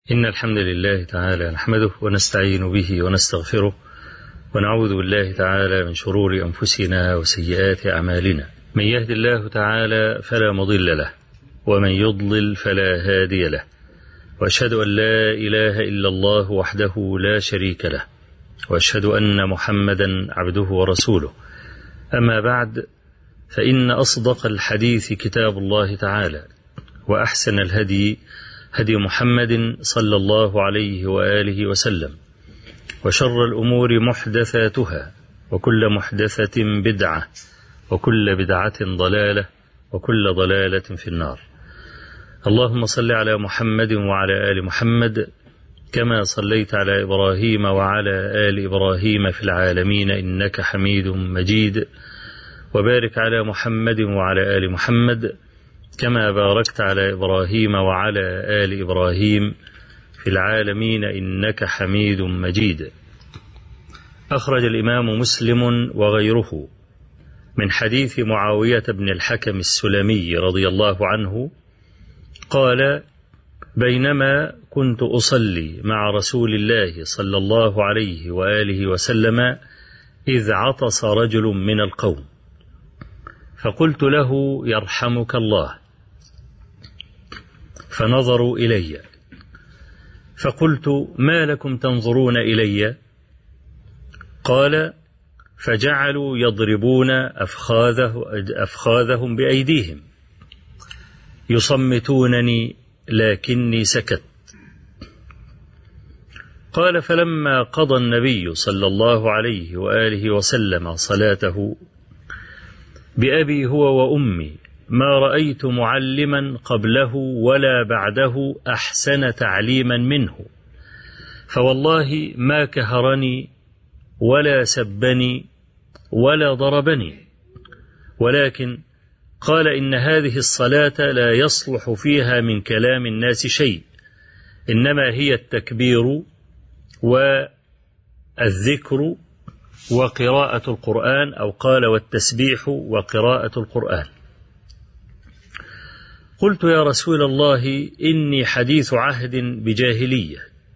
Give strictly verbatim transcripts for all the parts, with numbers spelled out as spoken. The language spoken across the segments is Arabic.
إن الحمد لله تعالى نحمده ونستعين به ونستغفره ونعوذ بالله تعالى من شرور أنفسنا وسيئات أعمالنا. من يهد الله تعالى فلا مضل له ومن يضلل فلا هادي له، وأشهد أن لا إله إلا الله وحده لا شريك له، وأشهد أن محمدا عبده ورسوله. أما بعد، فإن أصدق الحديث كتاب الله تعالى، وأحسن الهدي هدي محمد صلى الله عليه وآله وسلم، وشر الأمور محدثاتها، وكل محدثة بدعة، وكل بدعة ضلالة، وكل ضلالة في النار. اللهم صل على محمد وعلى آل محمد كما صليت على إبراهيم وعلى آل إبراهيم في العالمين إنك حميد مجيد، وبارك على محمد وعلى آل محمد كما باركت على إبراهيم وعلى آل إبراهيم في العالمين إنك حميد مجيد. أخرج الإمام مسلم وغيره من حديث معاوية بن الحكم السلمي رضي الله عنه قال: بينما كنت أصلي مع رسول الله صلى الله عليه وآله وسلم إذ عطس رجل من القوم، فقلت له: يرحمك الله. فنظروا إلي، فقلت: ما لكم تنظرون إلي؟ قال: فجعلوا يضربون أفخاذه أفخاذهم بأيديهم يصمتونني، لكني سكت. قال: فلما قضى النبي صلى الله عليه وآله وسلم صلاته بأبي هو وأمي ما رأيت معلما قبله ولا بعده أحسن تعليما منه، فوالله ما كهرني ولا سبني ولا ضربني، ولكن قال: إن هذه الصلاة لا يصلح فيها من كلام الناس شيء، إنما هي التكبير والذكر وقراءة القرآن، أو قال: والتسبيح وقراءة القرآن. قلت: يا رسول الله، إني حديث عهد بجاهلية،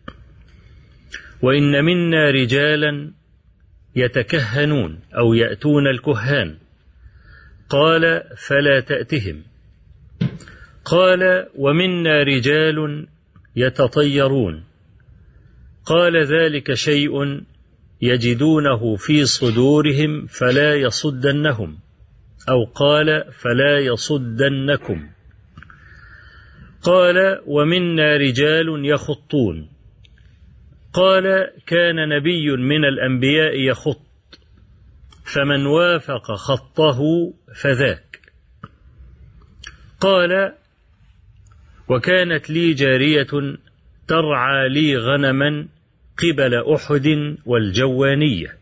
وإن منا رجالا يتكهنون أو يأتون الكهان. قال: فلا تأتهم. قال: ومنا رجال يتطيرون. قال: ذلك شيء يجدونه في صدورهم فلا يصدنهم، أو قال: فلا يصدنكم. قال: ومنا رجال يخطون. قال: كان نبي من الأنبياء يخط، فمن وافق خطه فذاك. قال: وكانت لي جارية ترعى لي غنما قبل أحد والجوانية،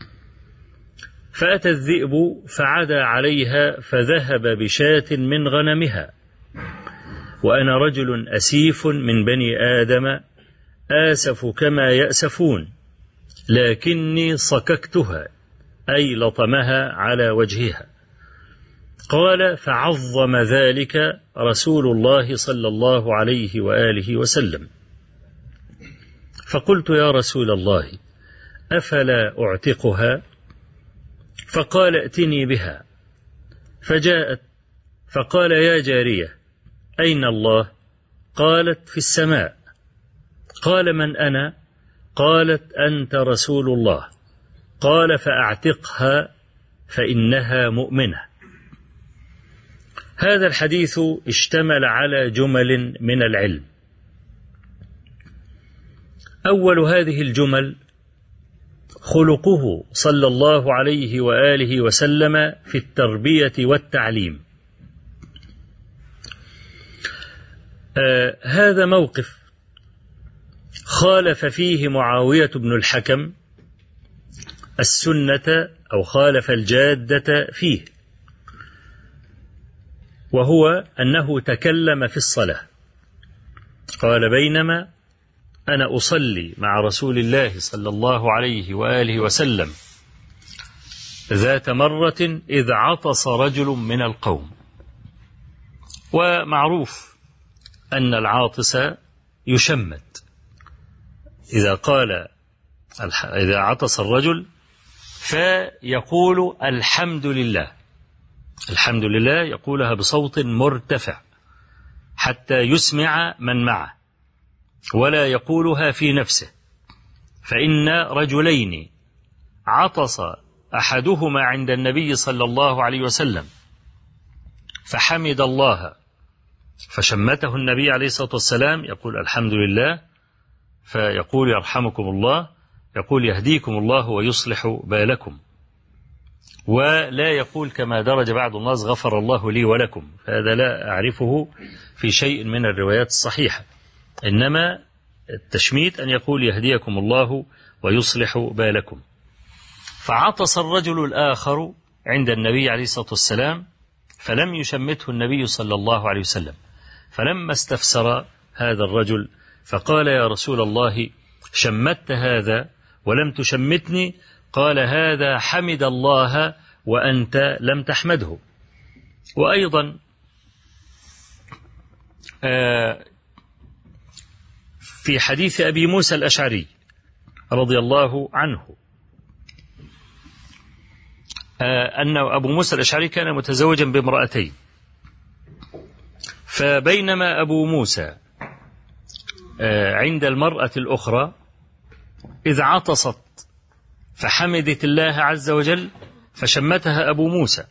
فأتى الذئب فعدى عليها فذهب بشاة من غنمها، وأنا رجل أسيف من بني آدم آسف كما يأسفون، لكني صككتها، أي لطمها على وجهها. قال: فعظم ذلك رسول الله صلى الله عليه وآله وسلم. فقلت: يا رسول الله، أفلا أعتقها؟ فقال: ائتني بها. فجاءت فقال: يا جارية، أين الله؟ قالت: في السماء. قال: من أنا؟ قالت: أنت رسول الله. قال: فأعتقها فإنها مؤمنة. هذا الحديث اشتمل على جمل من العلم. أول هذه الجمل خلقه صلى الله عليه وآله وسلم في التربية والتعليم. آه هذا موقف خالف فيه معاوية بن الحكم السنة، أو خالف الجادة فيه، وهو أنه تكلم في الصلاة. قال: بينما أنا أصلي مع رسول الله صلى الله عليه وآله وسلم ذات مرة إذ عطس رجل من القوم. ومعروف أن العاطس يشمت. إذا قال إذا عطس الرجل فيقول الحمد لله، الحمد لله يقولها بصوت مرتفع حتى يسمع من معه، ولا يقولها في نفسه. فإن رجلين عطس أحدهما عند النبي صلى الله عليه وسلم فحمد الله فشمته النبي عليه الصلاة والسلام يقول الحمد لله، فيقول يرحمكم الله، يقول يهديكم الله ويصلح بالكم، ولا يقول كما درج بعض الناس غفر الله لي ولكم، هذا لا أعرفه في شيء من الروايات الصحيحة. إنما التشميت أن يقول يهديكم الله ويصلح بالكم. فعطس الرجل الآخر عند النبي عليه الصلاة والسلام فلم يشمته النبي صلى الله عليه وسلم، فلما استفسر هذا الرجل فقال يا رسول الله شمت هذا ولم تشمتني، قال هذا حمد الله وأنت لم تحمده. وأيضا في حديث أبي موسى الأشعري رضي الله عنه أن أبو موسى الأشعري كان متزوجا بامرأتين، فبينما أبو موسى عند المرأة الأخرى إذ عطست فحمدت الله عز وجل فشمتها أبو موسى،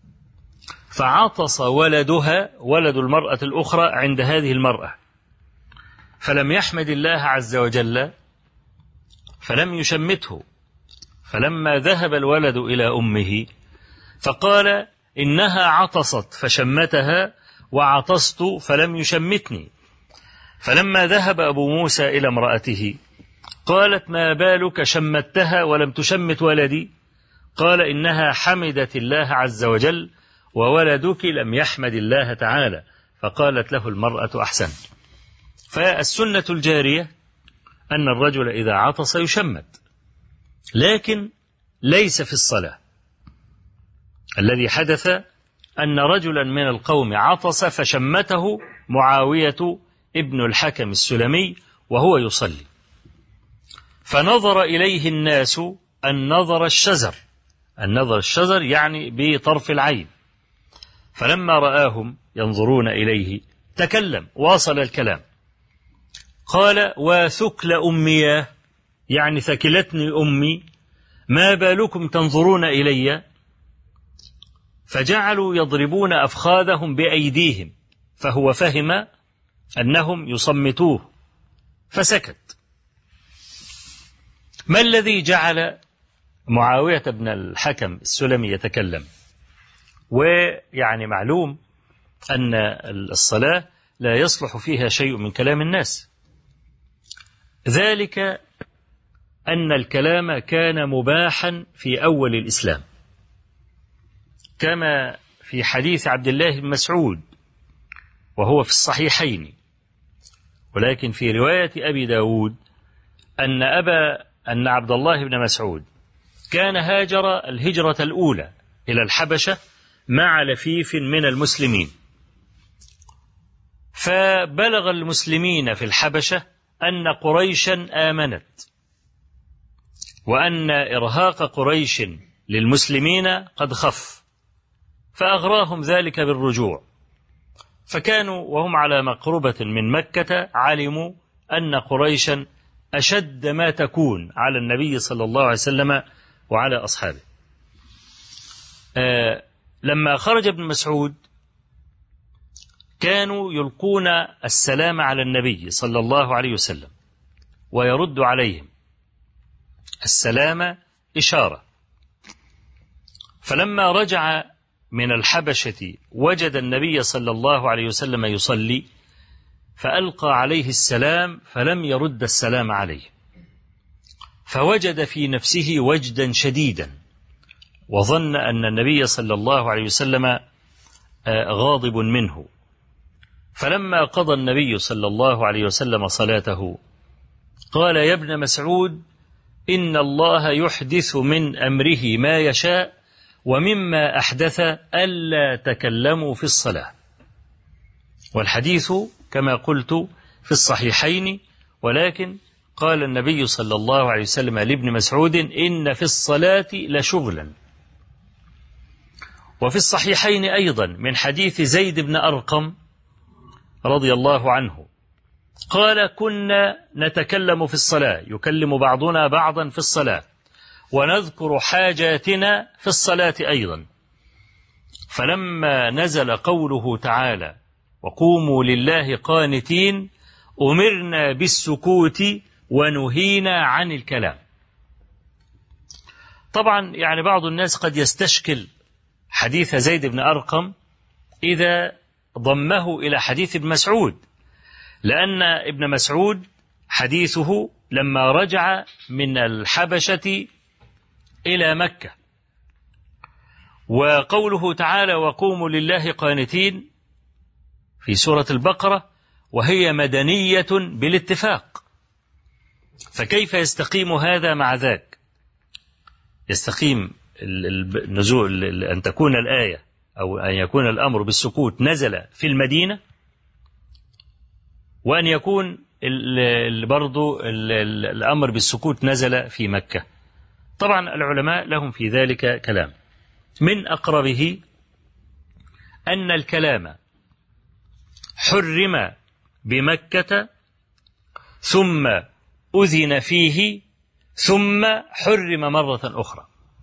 فعطس ولدها ولد المرأة الأخرى عند هذه المرأة فلم يحمد الله عز وجل فلم يشمته. فلما ذهب الولد إلى أمه فقال إنها عطست فشمتها وعطست فلم يشمتني. فلما ذهب أبو موسى إلى امرأته قالت ما بالك شمتها ولم تشمت ولدي؟ قال إنها حمدت الله عز وجل وولدك لم يحمد الله تعالى. فقالت له المرأة أحسنت. فالسنة الجارية أن الرجل إذا عطس يشمت، لكن ليس في الصلاة. الذي حدث أن رجلا من القوم عطس فشمته معاوية ابن الحكم السلمي وهو يصلي، فنظر إليه الناس النظر الشزر، النظر الشزر يعني بطرف العين، فلما رآهم ينظرون إليه تكلم، واصل الكلام، قال وثكل أمي، يعني ثكلتني أمي، ما بالكم تنظرون إلي؟ فجعلوا يضربون أفخاذهم بأيديهم، فهو فهم أنهم يصمتوه فسكت. ما الذي جعل معاوية بن الحكم السلمي يتكلم؟ ويعني معلوم أن الصلاة لا يصلح فيها شيء من كلام الناس، ذلك أن الكلام كان مباحا في أول الإسلام، كما في حديث عبد الله بن مسعود وهو في الصحيحين. ولكن في رواية أبي داود أن أبا أن عبد الله بن مسعود كان هاجر الهجرة الأولى إلى الحبشة مع لفيف من المسلمين، فبلغ المسلمين في الحبشة أن قريشا آمنت، وأن إرهاق قريش للمسلمين قد خف، فأغراهم ذلك بالرجوع، فكانوا وهم على مقربة من مكة علموا أن قريشا أشد ما تكون على النبي صلى الله عليه وسلم وعلى أصحابه. آه لما خرج ابن مسعود كانوا يلقون السلام على النبي صلى الله عليه وسلم ويرد عليهم السلام إشارة. فلما رجع من الحبشة وجد النبي صلى الله عليه وسلم يصلي، فألقى عليه السلام فلم يرد السلام عليه، فوجد في نفسه وجدا شديدا، وظن أن النبي صلى الله عليه وسلم غاضب منه. فلما قضى النبي صلى الله عليه وسلم صلاته قال يا ابن مسعود إن الله يحدث من أمره ما يشاء، ومما أحدث ألا تكلموا في الصلاة. والحديث كما قلت في الصحيحين، ولكن قال النبي صلى الله عليه وسلم لابن مسعود: إن في الصلاة لشغلا. وفي الصحيحين أيضا من حديث زيد بن أرقم رضي الله عنه قال: كنا نتكلم في الصلاة، يكلم بعضنا بعضا في الصلاة، ونذكر حاجاتنا في الصلاة أيضا، فلما نزل قوله تعالى: وقوموا لله قانتين، أمرنا بالسكوت ونهينا عن الكلام. طبعا يعني بعض الناس قد يستشكل حديث زيد بن أرقم إذا ضمه إلى حديث ابن مسعود، لأن ابن مسعود حديثه لما رجع من الحبشة إلى مكة، وقوله تعالى: وقوموا لله قانتين في سورة البقرة، وهي مدنية بالاتفاق، فكيف يستقيم هذا مع ذاك؟ يستقيم النزول أن تكون الآية أو أن يكون الأمر بالسكوت نزل في المدينة، وأن يكون برضو الأمر بالسكوت نزل في مكة. طبعا العلماء لهم في ذلك كلام، من أقربه أن الكلام حرم بمكة ثم أذن فيه ثم حرم مرة أخرى،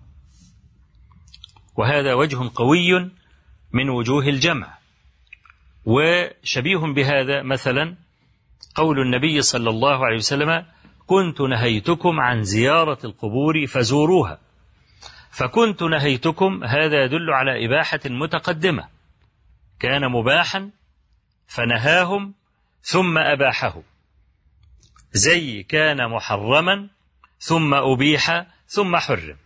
وهذا وجه قوي من وجوه الجمع. وشبيه بهذا مثلا قول النبي صلى الله عليه وسلم: كنت نهيتكم عن زيارة القبور فزوروها. فكنت نهيتكم هذا يدل على إباحة متقدمة، كان مباحا فنهاهم ثم أباحه، زي كان محرما ثم أبيح ثم حرم،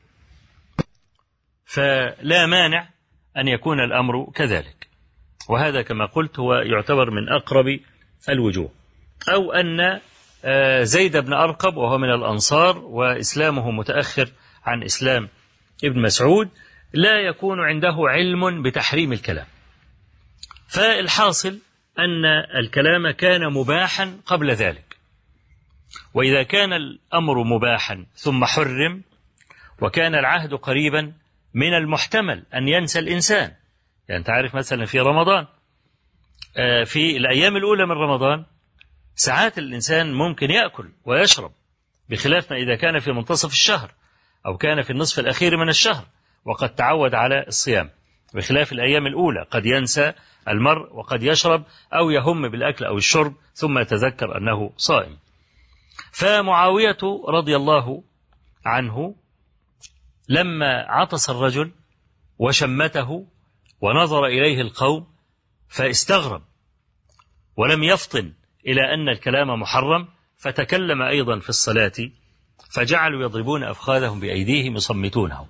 فلا مانع أن يكون الأمر كذلك. وهذا كما قلت هو يعتبر من أقرب الوجوه. أو أن زيد بن أرقم وهو من الأنصار وإسلامه متأخر عن إسلام ابن مسعود لا يكون عنده علم بتحريم الكلام، فالحاصل أن الكلام كان مباحا قبل ذلك. وإذا كان الأمر مباحا ثم حرم وكان العهد قريبا، من المحتمل أن ينسى الإنسان. يعني تعرف مثلا في رمضان، في الأيام الأولى من رمضان ساعات الإنسان ممكن يأكل ويشرب، بخلاف ما إذا كان في منتصف الشهر أو كان في النصف الأخير من الشهر وقد تعود على الصيام، بخلاف الأيام الأولى قد ينسى المرء وقد يشرب أو يهم بالأكل أو الشرب ثم يتذكر أنه صائم. فمعاوية رضي الله عنه لما عطس الرجل وشمته ونظر إليه القوم فاستغرب ولم يفطن إلى أن الكلام محرم، فتكلم أيضا في الصلاة فجعلوا يضربون أفخاذهم بأيديهم يصمتونهم.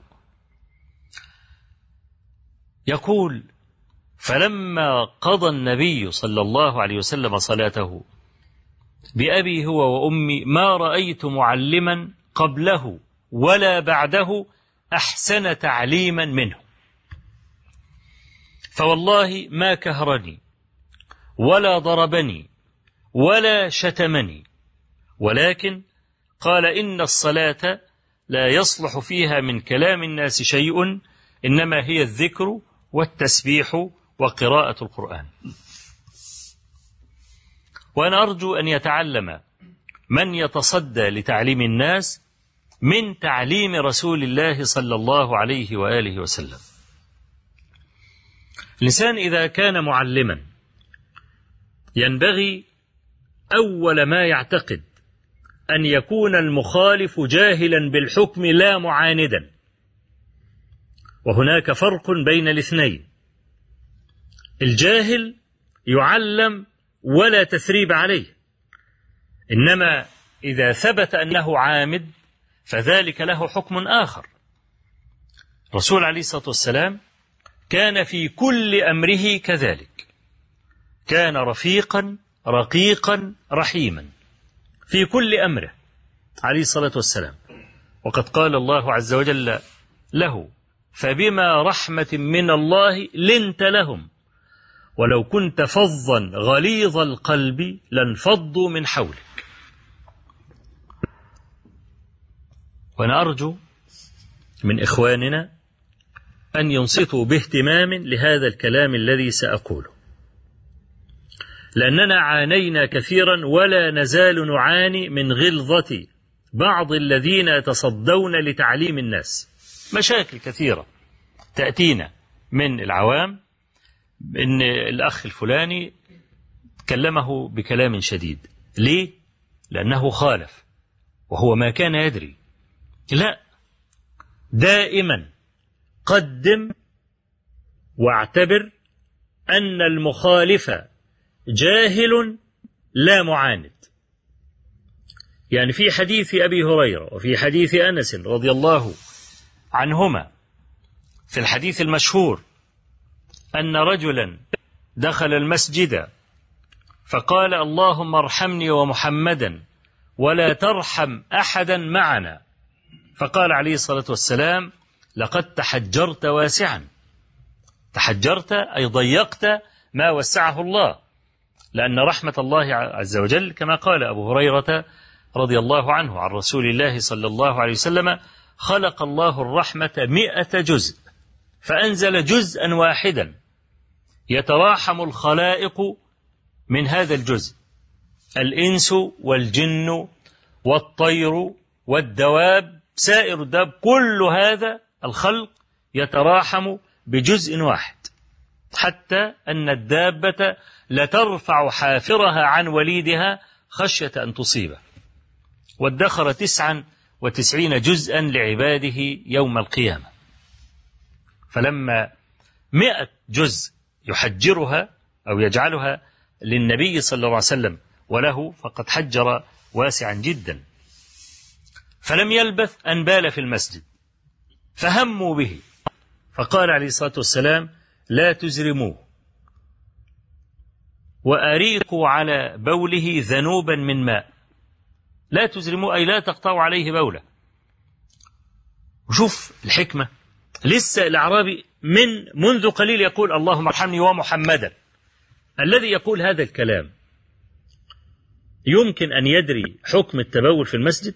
يقول: فلما قضى النبي صلى الله عليه وسلم صلاته بأبي هو وأمي ما رأيت معلما قبله ولا بعده أحسن تعليما منه، فوالله ما كهرني ولا ضربني ولا شتمني، ولكن قال: إن الصلاة لا يصلح فيها من كلام الناس شيء، إنما هي الذكر والتسبيح وقراءة القرآن. وأنا أرجو أن يتعلم من يتصدى لتعليم الناس من تعليم رسول الله صلى الله عليه وآله وسلم. الإنسان إذا كان معلما ينبغي أول ما يعتقد أن يكون المخالف جاهلا بالحكم لا معاندا، وهناك فرق بين الاثنين. الجاهل يعلم ولا تثريب عليه، إنما إذا ثبت أنه عامد فذلك له حكم آخر. الرسول عليه الصلاة والسلام كان في كل أمره كذلك، كان رفيقا رقيقا رحيما في كل أمره عليه الصلاة والسلام. وقد قال الله عز وجل له: فبما رحمة من الله لنت لهم ولو كنت فظا غليظ القلب لانفضوا من حولك. وأنا أرجو من إخواننا أن ينصتوا باهتمام لهذا الكلام الذي سأقوله، لأننا عانينا كثيرا ولا نزال نعاني من غلظة بعض الذين يتصدون لتعليم الناس. مشاكل كثيرة تأتينا من العوام، إن الأخ الفلاني كلمه بكلام شديد. ليه؟ لأنه خالف وهو ما كان يدري. لا، دائما قدم واعتبر أن المخالف جاهل لا معاند. يعني في حديث أبي هريرة وفي حديث أنس رضي الله عنهما في الحديث المشهور أن رجلا دخل المسجد فقال: اللهم ارحمني ومحمدا ولا ترحم أحدا معنا. فقال عليه الصلاة والسلام: لقد تحجرت واسعا. تحجرت أي ضيقت ما وسعه الله، لأن رحمة الله عز وجل كما قال أبو هريرة رضي الله عنه عن رسول الله صلى الله عليه وسلم: خلق الله الرحمة مئة جزء فأنزل جزءا واحدا يتراحم الخلائق من هذا الجزء، الإنس والجن والطير والدواب، سائر الدواب، كل هذا الخلق يتراحم بجزء واحد، حتى أن الدابة لترفع حافرها عن وليدها خشية أن تصيبه. وادخر تسعا وتسعين جزءا لعباده يوم القيامة. فلما مئة جزء يحجرها أو يجعلها للنبي صلى الله عليه وسلم وله، فقد حجر واسعا جدا. فلم يلبث أن بال في المسجد فهموا به، فقال عليه الصلاة والسلام: لا تزرموه وأريقوا على بوله ذنوبا من ماء. لا تزرموه أي لا تقطعوا عليه بوله. وشوف الحكمة، لسه الأعرابي من منذ قليل يقول: اللهم ارحمني ومحمدا. الذي يقول هذا الكلام يمكن أن يدري حكم التبول في المسجد؟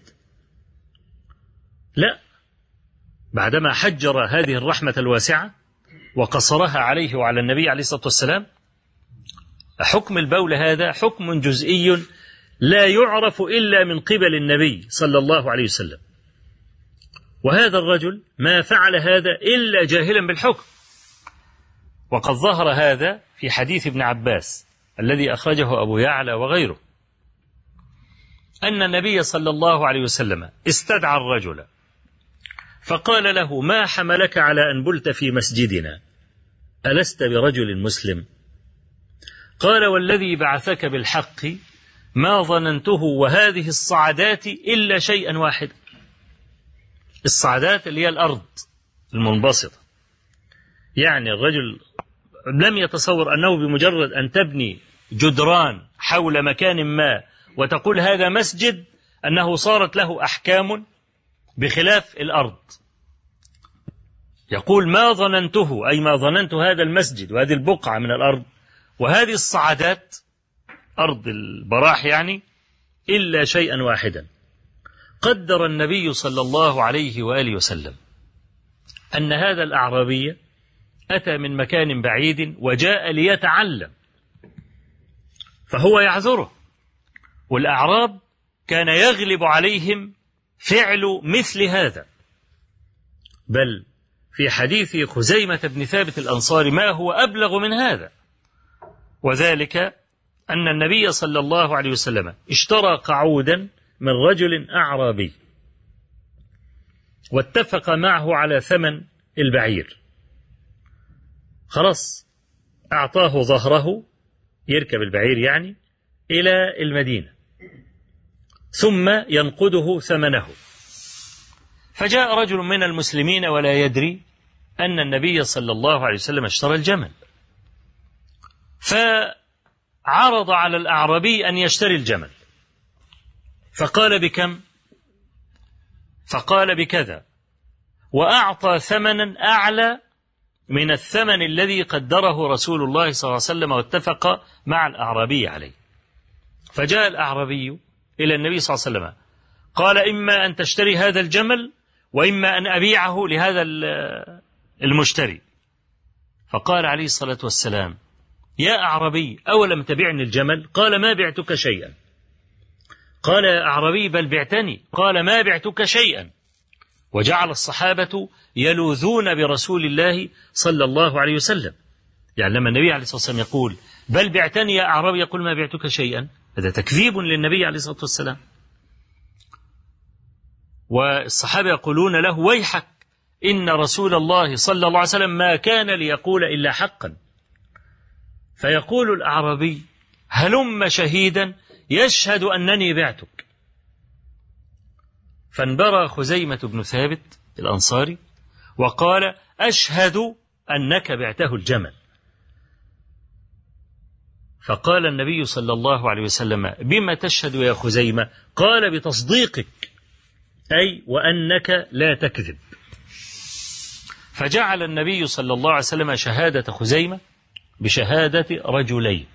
لا، بعدما حجر هذه الرحمة الواسعة وقصرها عليه وعلى النبي عليه الصلاة والسلام. حكم البول هذا حكم جزئي لا يعرف إلا من قبل النبي صلى الله عليه وسلم، وهذا الرجل ما فعل هذا إلا جاهلا بالحكم. وقد ظهر هذا في حديث ابن عباس الذي أخرجه أبو يعلى وغيره، أن النبي صلى الله عليه وسلم استدعى الرجل فقال له: ما حملك على أن بلت في مسجدنا؟ ألست برجل مسلم؟ قال: والذي بعثك بالحق ما ظننته وهذه الصعدات إلا شيئا واحد. الصعدات اللي هي الأرض المنبسطة، يعني الرجل لم يتصور أنه بمجرد أن تبني جدران حول مكان ما وتقول هذا مسجد أنه صارت له أحكام بخلاف الأرض. يقول: ما ظننته أي ما ظننت هذا المسجد وهذه البقعة من الأرض وهذه الصعدات أرض البراح يعني إلا شيئا واحدا. قدر النبي صلى الله عليه وآله وسلم أن هذا الأعرابي أتى من مكان بعيد وجاء ليتعلم، فهو يعذره. والأعراب كان يغلب عليهم فعل مثل هذا، بل في حديث خزيمة بن ثابت الأنصاري ما هو أبلغ من هذا، وذلك أن النبي صلى الله عليه وسلم اشترى قعودا من رجل أعرابي واتفق معه على ثمن البعير. خلاص أعطاه ظهره يركب البعير يعني إلى المدينة، ثم ينقده ثمنه. فجاء رجل من المسلمين ولا يدري أن النبي صلى الله عليه وسلم اشترى الجمل، فعرض على الأعرابي أن يشتري الجمل، فقال: بكم؟ فقال: بكذا، وأعطى ثمنا أعلى من الثمن الذي قدره رسول الله صلى الله عليه وسلم واتفق مع الأعرابي عليه. فجاء الأعرابي إلى النبي صلى الله عليه وسلم قال: إما أن تشتري هذا الجمل وإما أن أبيعه لهذا المشتري. فقال عليه الصلاة والسلام: يا أعرابي، أولم تبعني الجمل؟ قال: ما بعتك شيئا. قال يا أعرابي: بل بعتني. قال: ما بعتك شيئا. وجعل الصحابة يلوذون برسول الله صلى الله عليه وسلم. يعني لما النبي عليه الصلاة والسلام يقول: بل بعتني يا أعرابي، يقول: ما بعتك شيئا، هذا تكذيب للنبي عليه الصلاة والسلام. والصحابة يقولون له: ويحك، إن رسول الله صلى الله عليه وسلم ما كان ليقول إلا حقا. فيقول الأعرابي: هلم شهيدا يشهد أنني بعتك. فانبرى خزيمة بن ثابت الأنصاري وقال: أشهد أنك بعته الجمل. فقال النبي صلى الله عليه وسلم: بما تشهد يا خزيمة؟ قال: بتصديقك، أي وأنك لا تكذب. فجعل النبي صلى الله عليه وسلم شهادة خزيمة بشهادة رجلين.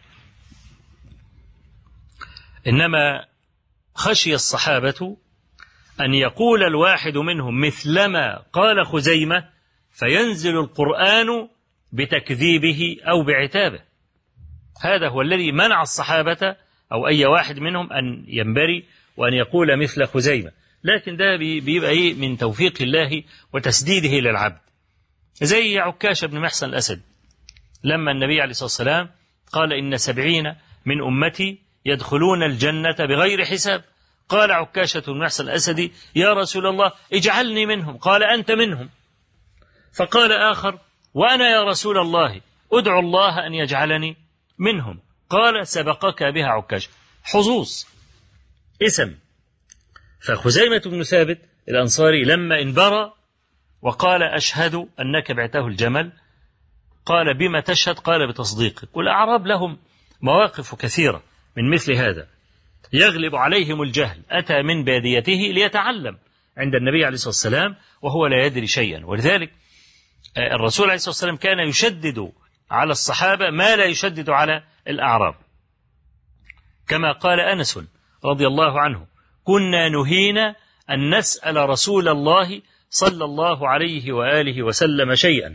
إنما خشي الصحابة أن يقول الواحد منهم مثلما قال خزيمة فينزل القرآن بتكذيبه أو بعتابه. هذا هو الذي منع الصحابة أو أي واحد منهم أن ينبري وأن يقول مثل خزيمة. لكن ده بيبقى إيه من توفيق الله وتسديده للعبد. زي عكاشة بن محصن الأسد لما النبي عليه الصلاة والسلام قال: إن سبعين من أمتي يدخلون الجنة بغير حساب. قال عكاشة بن محصن الأسدي: يا رسول الله اجعلني منهم. قال: أنت منهم. فقال آخر: وأنا يا رسول الله أدعو الله أن يجعلني منهم. قال: سبقك بها عكاشة. حظوظ اسم. فخزيمة بن ثابت الأنصاري لما انبرى وقال: أشهد أنك بعته الجمل، قال: بما تشهد؟ قال: بتصديقك. والأعراب لهم مواقف كثيرة من مثل هذا، يغلب عليهم الجهل، أتى من باديته ليتعلم عند النبي عليه الصلاة والسلام وهو لا يدري شيئا. ولذلك الرسول عليه الصلاة والسلام كان يشدد على الصحابة ما لا يشدد على الأعراب، كما قال أنس رضي الله عنه: كنا نهينا أن نسأل رسول الله صلى الله عليه وآله وسلم شيئا،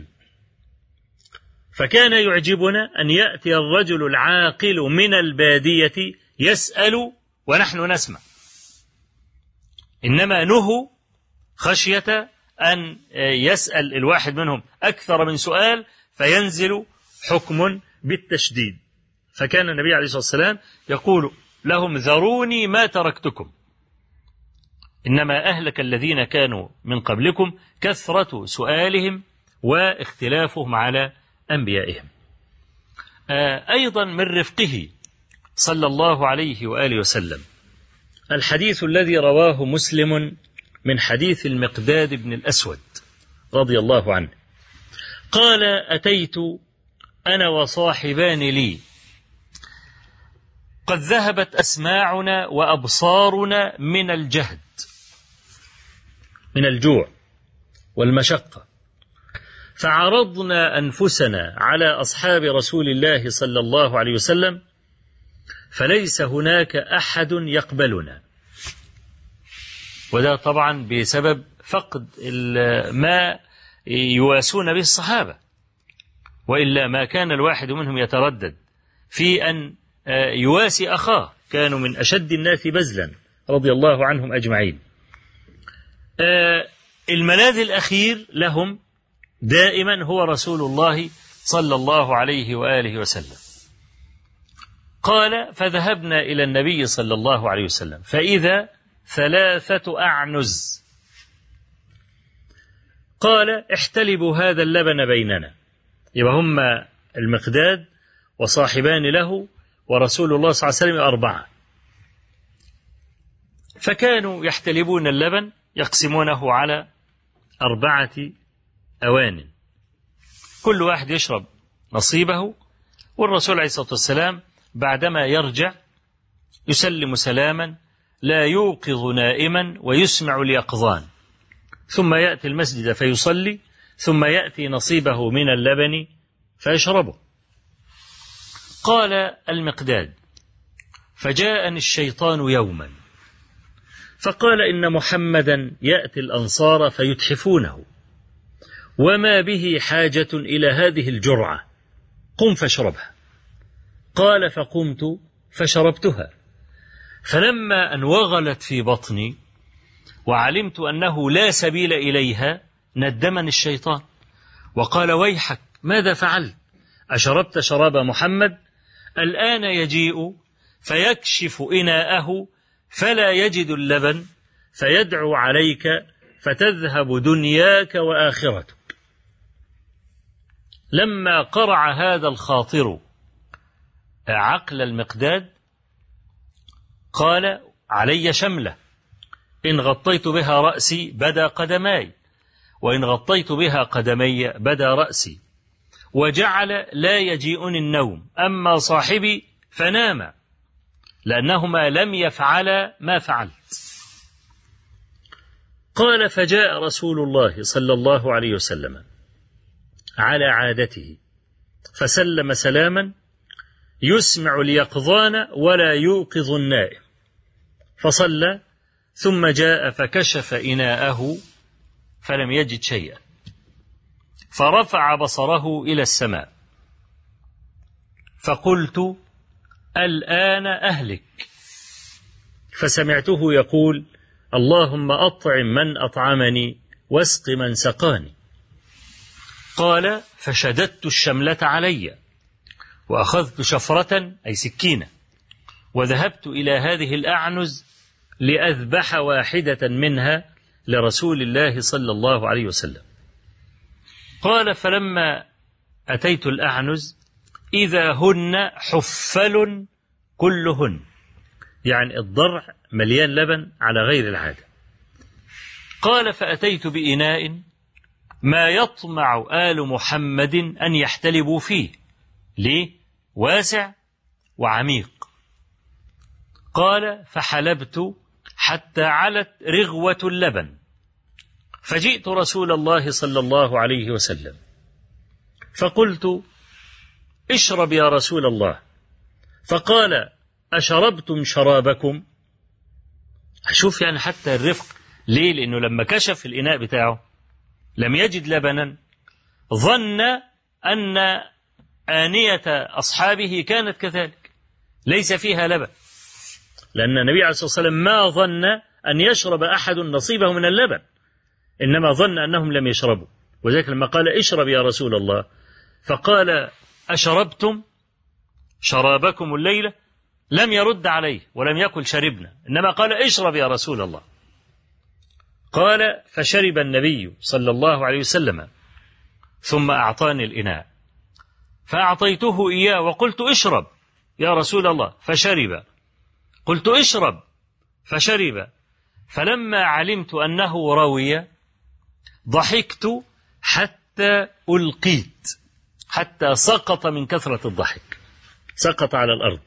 فكان يعجبنا أن يأتي الرجل العاقل من البادية يسأل ونحن نسمع. إنما نهوا خشية أن يسأل الواحد منهم أكثر من سؤال فينزل حكم بالتشديد. فكان النبي عليه الصلاة والسلام يقول لهم: ذروني ما تركتكم، إنما أهلك الذين كانوا من قبلكم كثرة سؤالهم واختلافهم على أنبيائهم. أيضا من رفقه صلى الله عليه وآله وسلم الحديث الذي رواه مسلم من حديث المقداد بن الأسود رضي الله عنه قال: أتيت أنا وصاحبان لي قد ذهبت أسماعنا وأبصارنا من الجهد، من الجوع والمشقة، فعرضنا أنفسنا على أصحاب رسول الله صلى الله عليه وسلم فليس هناك أحد يقبلنا. وده طبعا بسبب فقد ما يواسون به الصحابة، وإلا ما كان الواحد منهم يتردد في أن يواسي أخاه، كانوا من أشد الناس بذلا رضي الله عنهم أجمعين. الملاذ الأخير لهم دائما هو رسول الله صلى الله عليه وآله وسلم. قال: فذهبنا إلى النبي صلى الله عليه وسلم فإذا ثلاثة أعنز. قال: احتلبوا هذا اللبن بيننا. يبقى هم المقداد وصاحبان له ورسول الله صلى الله عليه وسلم أربعة، فكانوا يحتلبون اللبن يقسمونه على أربعة أوان، كل واحد يشرب نصيبه، والرسول عليه الصلاة والسلام بعدما يرجع يسلم سلاما لا يوقظ نائما ويسمع اليقظان، ثم يأتي المسجد فيصلي، ثم يأتي نصيبه من اللبن فيشربه. قال المقداد: فجاءني الشيطان يوما فقال إن محمدا يأتي الأنصار فيتحفونه، وما به حاجة إلى هذه الجرعة، قم فاشربها. قال: فقمت فشربتها، فلما أن وغلت في بطني وعلمت أنه لا سبيل إليها ندمني الشيطان وقال: ويحك، ماذا فعلت؟ أشربت شراب محمد؟ الآن يجيء فيكشف إناءه فلا يجد اللبن فيدعو عليك فتذهب دنياك وآخرتك. لما قرع هذا الخاطر عقل المقداد قال: علي شملة، إن غطيت بها رأسي بدا قدماي، وإن غطيت بها قدمي بدا رأسي. وجعل لا يجيئني النوم، أما صاحبي فنام، لأنهما لم يفعلا ما فعلت. قال: فجاء رسول الله صلى الله عليه وسلم على عادته فسلم سلاما يسمع اليقظان ولا يوقظ النائم، فصلى ثم جاء فكشف إناءه فلم يجد شيئا، فرفع بصره إلى السماء، فقلت: الآن أهلك. فسمعته يقول: اللهم أطعم من أطعمني واسق من سقاني. قال: فشددت الشملة علي وأخذت شفرة أي سكينة وذهبت إلى هذه الأعنز لأذبح واحدة منها لرسول الله صلى الله عليه وسلم. قال: فلما أتيت الأعنز إذا هن حفل كلهن، يعني الضرع مليان لبن على غير العادة. قال: فأتيت بإناء ما يطمع آل محمد أن يحتلبوا فيه، ليه؟ واسع وعميق. قال: فحلبت حتى علت رغوة اللبن، فجئت رسول الله صلى الله عليه وسلم فقلت: اشرب يا رسول الله. فقال: أشربتم شرابكم؟ أشوف يعني حتى الرفق، ليه؟ لأنه لما كشف الإناء بتاعه لم يجد لبنا، ظن أن آنية أصحابه كانت كذلك ليس فيها لبن، لأن النبي عليه الصلاة والسلام ما ظن أن يشرب أحد نصيبه من اللبن، إنما ظن أنهم لم يشربوا. وذلك لما قال: اشرب يا رسول الله، فقال: أشربتم شرابكم الليلة؟ لم يرد عليه ولم يقل شربنا، إنما قال: اشرب يا رسول الله. قال: فشرب النبي صلى الله عليه وسلم ثم أعطاني الإناء فأعطيته إياه وقلت: اشرب يا رسول الله، فشرب. قلت: اشرب، فشرب. فلما علمت أنه روي ضحكت حتى ألقيت، حتى سقط من كثرة الضحك، سقط على الأرض.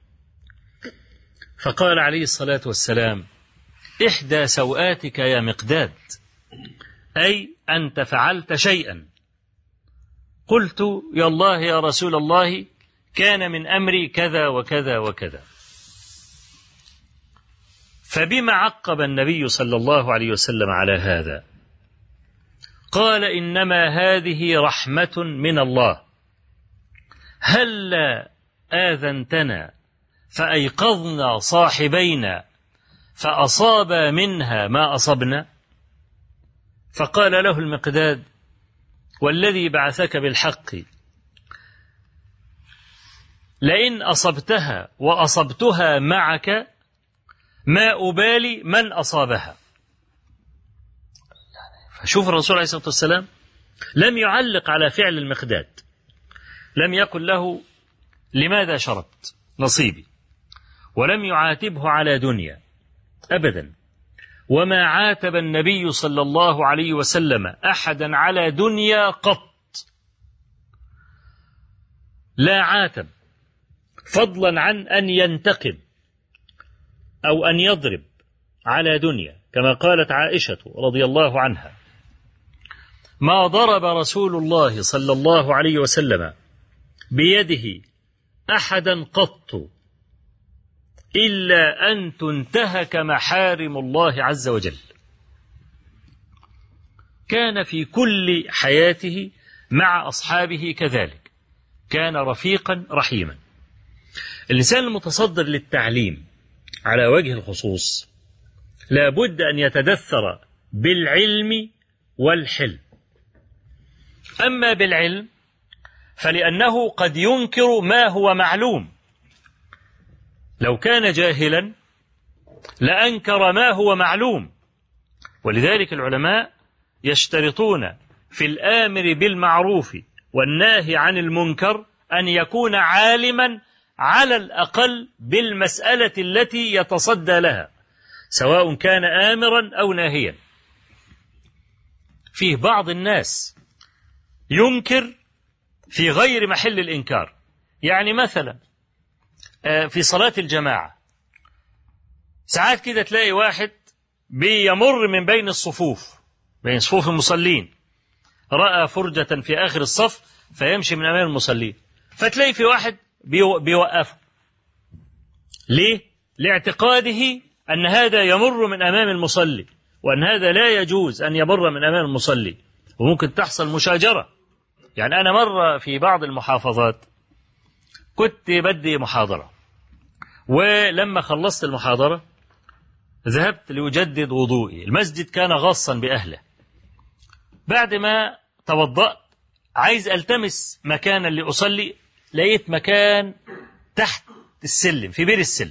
فقال عليه الصلاة والسلام: إحدى سوآتك يا مقداد، أي أنت فعلت شيئا. قلت: يا الله يا رسول الله، كان من أمري كذا وكذا وكذا. فبما عقب النبي صلى الله عليه وسلم على هذا؟ قال: إنما هذه رحمة من الله، هلا آذنتنا فأيقظنا صاحبينا فأصاب منها ما أصبنا. فقال له المقداد: والذي بعثك بالحق لئن أصبتها وأصبتها معك ما أبالي من أصابها. فشوف الرسول عليه الصلاة والسلام لم يعلق على فعل المقداد، لم يقل له لماذا شربت نصيبي، ولم يعاتبه على دنيا أبدا، وما عاتب النبي صلى الله عليه وسلم أحدا على دنيا قط، لا عاتب، فضلا عن أن ينتقم أو أن يضرب على دنيا، كما قالت عائشة رضي الله عنها: ما ضرب رسول الله صلى الله عليه وسلم بيده أحدا قط إلا أن تنتهك محارم الله عز وجل. كان في كل حياته مع أصحابه كذلك، كان رفيقا رحيما. الإنسان المتصدر للتعليم على وجه الخصوص لا بد أن يتدثر بالعلم والحلم. أما بالعلم فلأنه قد ينكر ما هو معلوم، لو كان جاهلا لأنكر ما هو معلوم. ولذلك العلماء يشترطون في الآمر بالمعروف والناهي عن المنكر أن يكون عالما على الأقل بالمسألة التي يتصدى لها، سواء كان آمرا أو ناهيا. فيه بعض الناس ينكر في غير محل الإنكار، يعني مثلا في صلاة الجماعة ساعات كده تلاقي واحد بيمر من بين الصفوف، بين صفوف المصلين، رأى فرجة في آخر الصف فيمشي من أمام المصلين، فتلاقي في واحد بيوقفه. ليه؟ لاعتقاده أن هذا يمر من أمام المصلي، وأن هذا لا يجوز أن يمر من أمام المصلي، وممكن تحصل مشاجرة. يعني أنا مرة في بعض المحافظات كنت بدي محاضرة، ولما خلصت المحاضرة ذهبت لأجدد وضوئي، المسجد كان غاصا بأهله. بعد ما توضأت عايز ألتمس مكانا لأصلي، لقيت مكان تحت السلم في بير السلم.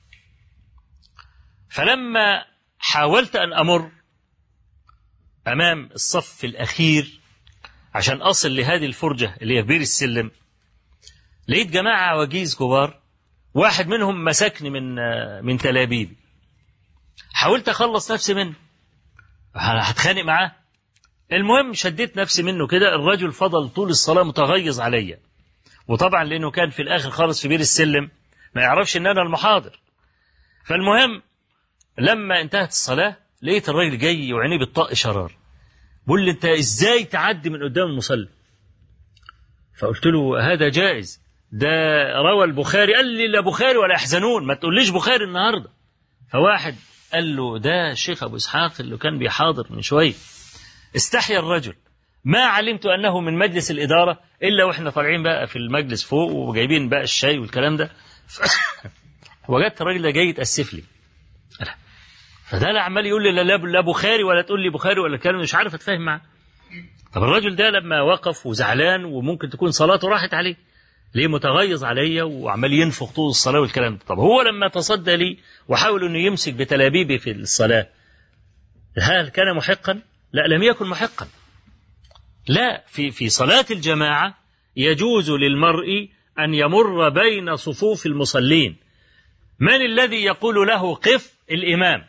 فلما حاولت أن أمر أمام الصف الأخير عشان أصل لهذه الفرجة اللي هي في بير السلم، لقيت جماعة عواجيز كبار، واحد منهم مسكني من من تلابيبي. حاولت أخلص نفسي منه، هتخانق معاه. المهم شديت نفسي منه كده، الرجل فضل طول الصلاة متغيظ عليا، وطبعا لأنه كان في الآخر خالص في بير السلم ما يعرفش إن أنا المحاضر. فالمهم لما انتهت الصلاة لقيت الراجل جاي وعينيه بالطق شرار، بقول لي أنت إزاي تعدي من قدام المصلي؟ فقلت له هذا جائز، ده روى البخاري. قال لي لا بخاري ولا يحزنون، ما تقوليش بخاري النهاردة. فواحد قال له ده الشيخ أبو إسحاق اللي كان بيحاضر من شوية. استحيا الرجل، ما علمت أنه من مجلس الإدارة إلا وإحنا طالعين بقى في المجلس فوق وجايبين بقى الشاي والكلام ده. وجدت الراجل ده جاي يتأسف لي، فده لا عمال يقول لي لا لا بخاري ولا تقول لي بخاري ولا كلام، مش عارف أتفاهم معاه. طب الرجل ده لما وقف وزعلان وممكن تكون صلاته راحت عليه، ليه متغيظ عليا وعمال ينفخ طول الصلاة والكلام ده؟ طب هو لما تصدى لي وحاول أنه يمسك بتلابيبي في الصلاة، هل كان محقا؟ لا، لم يكن محقا. لا، في في صلاة الجماعة يجوز للمرء أن يمر بين صفوف المصلين. من الذي يقول له قف؟ الإمام،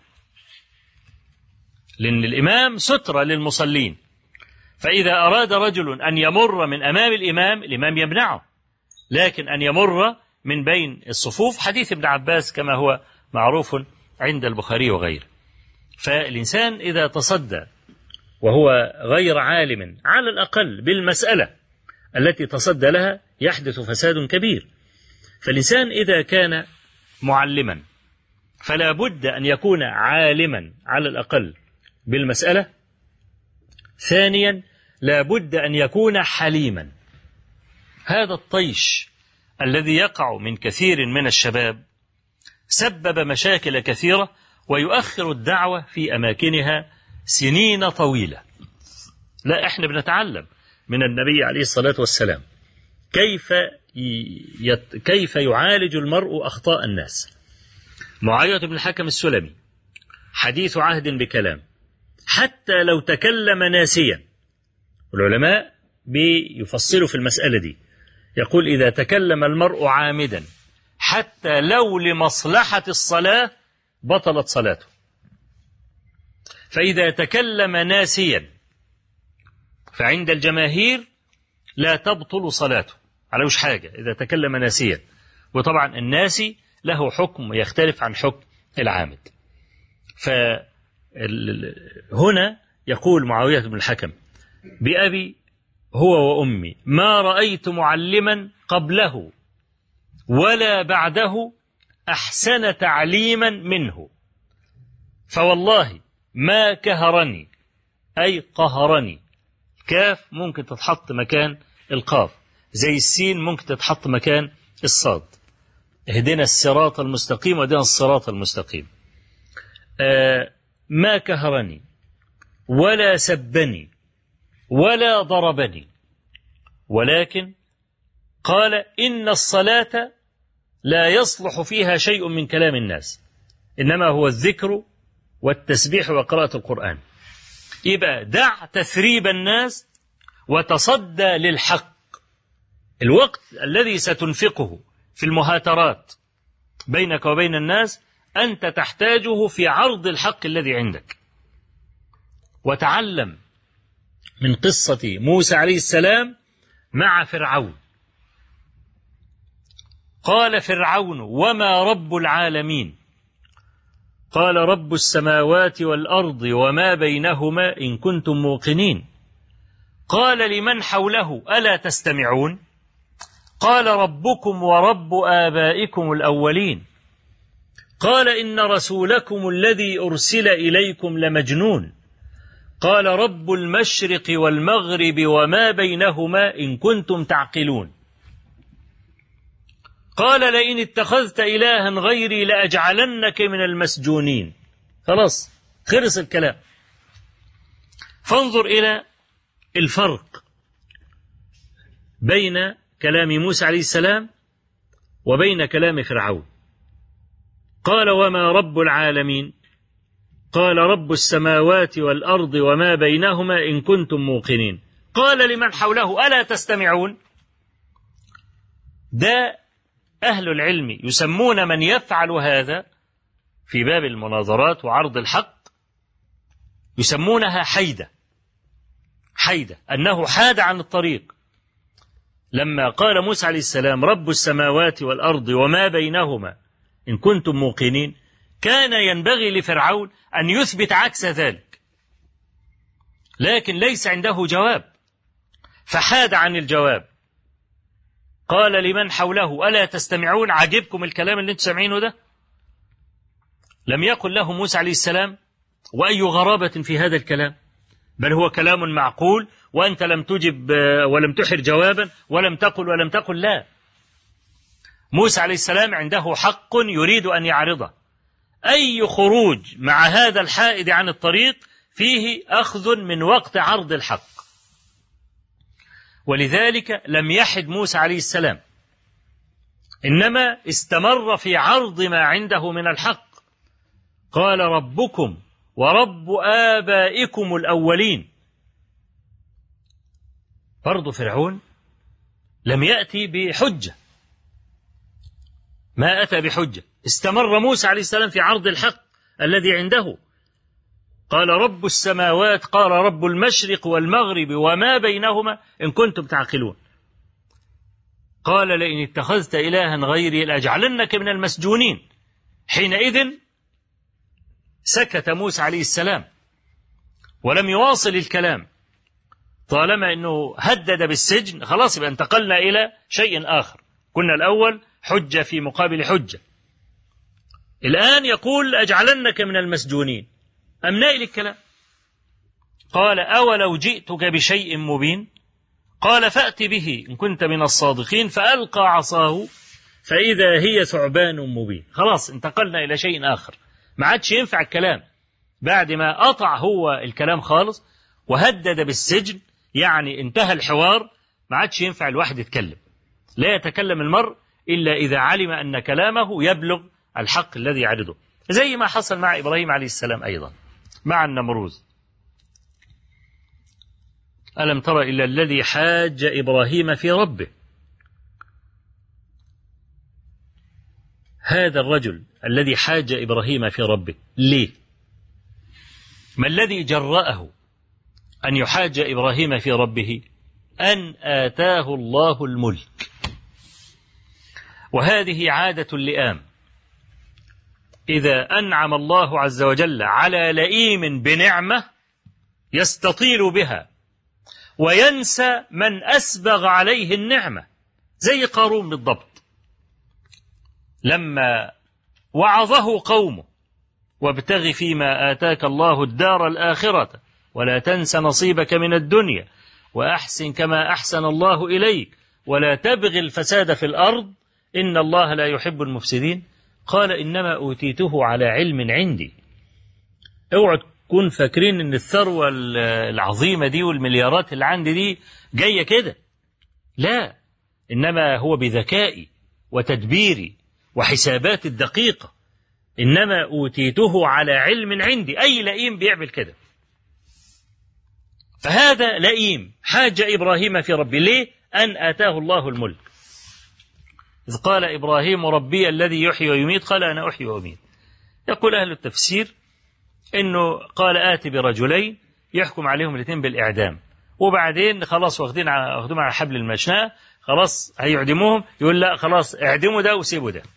لأن الإمام سترة للمصلين، فإذا أراد رجل أن يمر من أمام الإمام الإمام يمنعه، لكن أن يمر من بين الصفوف حديث ابن عباس كما هو معروف عند البخاري وغيره. فالإنسان إذا تصدى وهو غير عالم على الأقل بالمسألة التي تصدى لها يحدث فساد كبير. فالإنسان إذا كان معلما فلا بد أن يكون عالما على الأقل بالمسألة. ثانيا لا بد أن يكون حليما. هذا الطيش الذي يقع من كثير من الشباب سبب مشاكل كثيرة ويؤخر الدعوة في أماكنها سنين طويلة. لا، احنا بنتعلم من النبي عليه الصلاة والسلام كيف يت... كيف يعالج المرء أخطاء الناس. معاوية بن الحكم السلمي حديث عهد بكلام، حتى لو تكلم ناسيا، والعلماء بيفصلوا في المسألة دي، يقول إذا تكلم المرء عامدا حتى لو لمصلحة الصلاة بطلت صلاته. فإذا تكلم ناسيا فعند الجماهير لا تبطل صلاته، علوش حاجة إذا تكلم ناسيا. وطبعا الناسي له حكم يختلف عن حكم العامد. فهنا يقول معاوية بن الحكم بأبي هو وأمي ما رأيت معلما قبله ولا بعده أحسن تعليما منه، فوالله ما كهرني أي قهرني. كاف ممكن تتحط مكان القاف، زي السين ممكن تتحط مكان الصاد. اهدنا الصراط المستقيم واهدنا الصراط المستقيم. آه ما كهرني ولا سبني ولا ضربني، ولكن قال إن الصلاة لا يصلح فيها شيء من كلام الناس، إنما هو الذكر والتسبيح وقراءة القرآن. يبقى دع تثريب الناس وتصدى للحق. الوقت الذي ستنفقه في المهاترات بينك وبين الناس أنت تحتاجه في عرض الحق الذي عندك. وتعلم من قصة موسى عليه السلام مع فرعون. قال فرعون وما رب العالمين؟ قال رب السماوات والأرض وما بينهما إن كنتم موقنين. قال لمن حوله ألا تستمعون؟ قال ربكم ورب آبائكم الأولين. قال إن رسولكم الذي أرسل إليكم لمجنون. قال رب المشرق والمغرب وما بينهما إن كنتم تعقلون. قال لئن اتخذت إلها غيري لأجعلنك من المسجونين. خلاص خلص الكلام. فانظر إلى الفرق بين كلام موسى عليه السلام وبين كلام فرعون. قال وما رب العالمين؟ قال رب السماوات والأرض وما بينهما إن كنتم موقنين. قال لمن حوله ألا تستمعون؟ ده أهل العلم يسمون من يفعل هذا في باب المناظرات وعرض الحق يسمونها حيدة. حيدة أنه حاد عن الطريق. لما قال موسى عليه السلام رب السماوات والأرض وما بينهما إن كنتم موقنين، كان ينبغي لفرعون أن يثبت عكس ذلك، لكن ليس عنده جواب فحاد عن الجواب. قال لمن حوله ألا تستمعون؟ عجبكم الكلام اللي انتم سامعينه ده؟ لم يقل له موسى عليه السلام وأي غرابة في هذا الكلام، بل هو كلام معقول وأنت لم تجب ولم تحر جوابا ولم تقل ولم تقل. لا، موسى عليه السلام عنده حق يريد أن يعرضه. أي خروج مع هذا الحائد عن الطريق فيه أخذ من وقت عرض الحق. ولذلك لم يحد موسى عليه السلام، إنما استمر في عرض ما عنده من الحق. قال ربكم ورب آبائكم الأولين. برضو فرعون لم يأتي بحجة، ما أتى بحجة. استمر موسى عليه السلام في عرض الحق الذي عنده. قال رب السماوات، قال رب المشرق والمغرب وما بينهما إن كنتم تعقلون. قال لئن اتخذت إلها غيري لأجعلنك من المسجونين. حينئذ سكت موسى عليه السلام ولم يواصل الكلام. طالما أنه هدد بالسجن خلاص يبقى انتقلنا إلى شيء آخر. كنا الأول حجة في مقابل حجة، الآن يقول أجعلنك من المسجونين. أمنع لي الكلام. قال أولو جئتك بشيء مبين؟ قال فأت به إن كنت من الصادقين. فألقى عصاه فإذا هي ثعبان مبين. خلاص انتقلنا إلى شيء آخر، ما عادش ينفع الكلام بعد ما قطع هو الكلام خالص وهدد بالسجن، يعني انتهى الحوار، ما عادش ينفع الواحد يتكلم. لا يتكلم المرء إلا إذا علم أن كلامه يبلغ الحق الذي يعرضه، زي ما حصل مع إبراهيم عليه السلام أيضا مع النمروز. ألم تر إلى الذي حاج إبراهيم في ربه. هذا الرجل الذي حاج إبراهيم في ربه ليه؟ ما الذي جرأه أن يحاج إبراهيم في ربه؟ أن آتاه الله الملك. وهذه عادة اللئام. إذا أنعم الله عز وجل على لئيم بنعمة يستطيل بها وينسى من أسبغ عليه النعمة، زي قارون بالضبط لما وعظه قومه: وابتغ فيما آتاك الله الدار الآخرة ولا تنس نصيبك من الدنيا وأحسن كما أحسن الله إليك ولا تبغ الفساد في الأرض إن الله لا يحب المفسدين. قال: إنما أوتيته على علم عندي. اوعوا تكون فاكرين إن الثروة العظيمة دي والمليارات اللي عندي دي جاية كده، لا، إنما هو بذكائي وتدبيري وحسابات الدقيقة. إنما أوتيته على علم عندي. أي لئيم بيعمل كده. فهذا لئيم حاج إبراهيم في ربه. ليه؟ أن آتاه الله الملك. إذ قال إبراهيم: ربي الذي يحيي ويميت، قال: أنا أحيي وأميت. يقول أهل التفسير إنه قال: آتي برجلين يحكم عليهم الاثنين بالإعدام، وبعدين خلاص واخدين واخدهم على حبل المشنقة، خلاص هيعدموهم، يقول: لا خلاص اعدموا ده وسيبوا ده.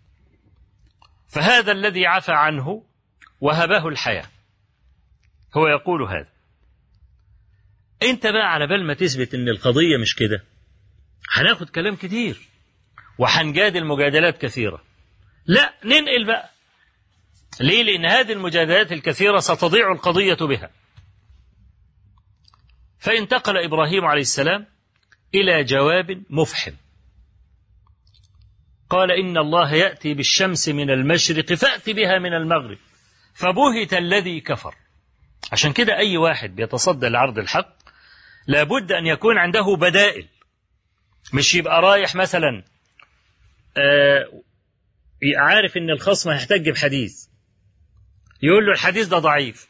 فهذا الذي عفى عنه وهبه الحياة هو يقول هذا. انت بقى على بال ما تثبت ان القضية مش كده، هناخد كلام كتير وهنجادل مجادلات كثيرة. لا، ننقل بقى. ليه؟ لأن هذه المجادلات الكثيرة ستضيع القضية بها. فانتقل إبراهيم عليه السلام إلى جواب مفحم. قال: إن الله يأتي بالشمس من المشرق فأت بها من المغرب فبهت الذي كفر. عشان كده أي واحد بيتصدى لعرض الحق لابد أن يكون عنده بدائل، مش يبقى رايح مثلا آه عارف إن الخصم هيحتج بحديث، يقول له الحديث ده ضعيف.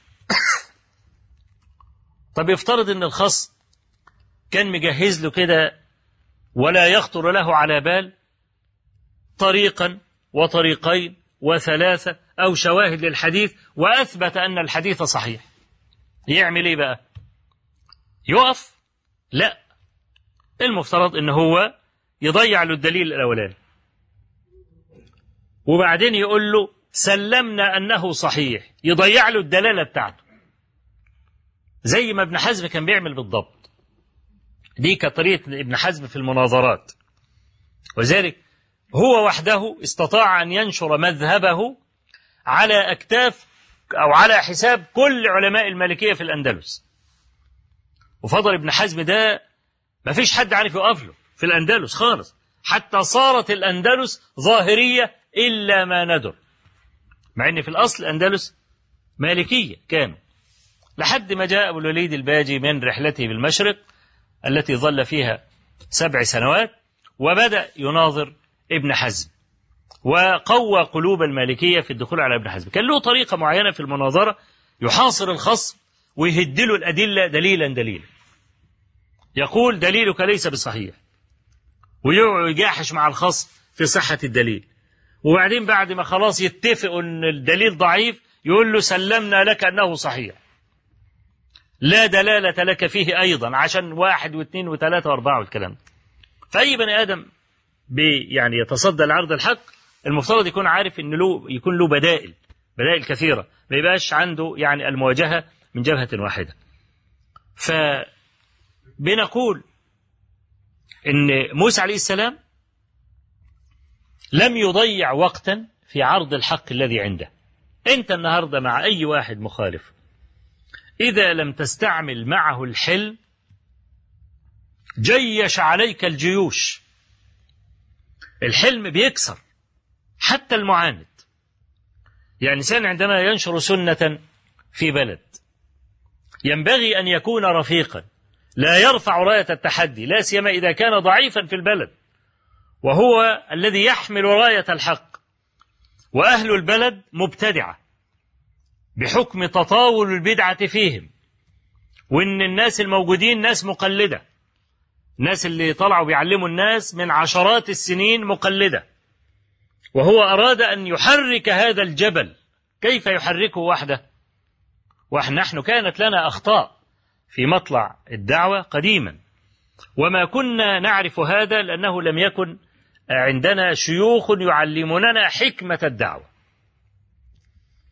طب يفترض إن الخصم كان مجهز له كده ولا يخطر له على بال طريقا وطريقين وثلاثة أو شواهد للحديث وأثبت أن الحديث صحيح، يعمل إيه بقى؟ يقف؟ لا، المفترض إن هو يضيع له الدليل الأولاني وبعدين يقول له سلمنا أنه صحيح، يضيع له الدلالة بتاعته، زي ما ابن حزم كان بيعمل بالضبط. دي كطريقة ابن حزم في المناظرات، وذلك هو وحده استطاع أن ينشر مذهبه على أكتاف أو على حساب كل علماء المالكية في الأندلس. وفضل ابن حزم ده ما فيش حد عارف يقف له في الأندلس خالص، حتى صارت الأندلس ظاهرية إلا ما ندر، مع أن في الأصل الأندلس مالكية كانوا، لحد ما جاء أبو الوليد الباجي من رحلته بالمشرق التي ظل فيها سبع سنوات وبدأ يناظر ابن حزم وقوى قلوب المالكية في الدخول على ابن حزم. كان له طريقة معينة في المناظرة، يحاصر الخصم ويهدله الأدلة دليلا دليلا، يقول دليلك ليس بصحيح، ويجاحش مع الخصم في صحة الدليل، وبعدين بعد ما خلاص يتفقوا أن الدليل ضعيف يقول له سلمنا لك أنه صحيح، لا دلالة لك فيه أيضا، عشان واحد واثنين وثلاثة وأربعة والكلام. فأي بني آدم بي يعني يتصدى لعرض الحق المفترض يكون عارف إن له يكون له بدائل بدائل كثيرة، ما يبقاش عنده يعني المواجهة من جبهة واحدة. فبنقول إن موسى عليه السلام لم يضيع وقتا في عرض الحق الذي عنده. أنت النهاردة مع أي واحد مخالف إذا لم تستعمل معه الحلم جيش عليك الجيوش. الحلم بيكسر حتى المعاند. يعني إنسان عندما ينشر سنة في بلد ينبغي أن يكون رفيقا، لا يرفع راية التحدي، لا سيما إذا كان ضعيفا في البلد وهو الذي يحمل راية الحق، وأهل البلد مبتدعة بحكم تطاول البدعة فيهم، وإن الناس الموجودين ناس مقلدة، الناس اللي طلعوا بيعلموا الناس من عشرات السنين مقلدة، وهو أراد أن يحرك هذا الجبل. كيف يحركه وحده؟ ونحن كانت لنا أخطاء في مطلع الدعوة قديما، وما كنا نعرف هذا لأنه لم يكن عندنا شيوخ يعلموننا حكمة الدعوة.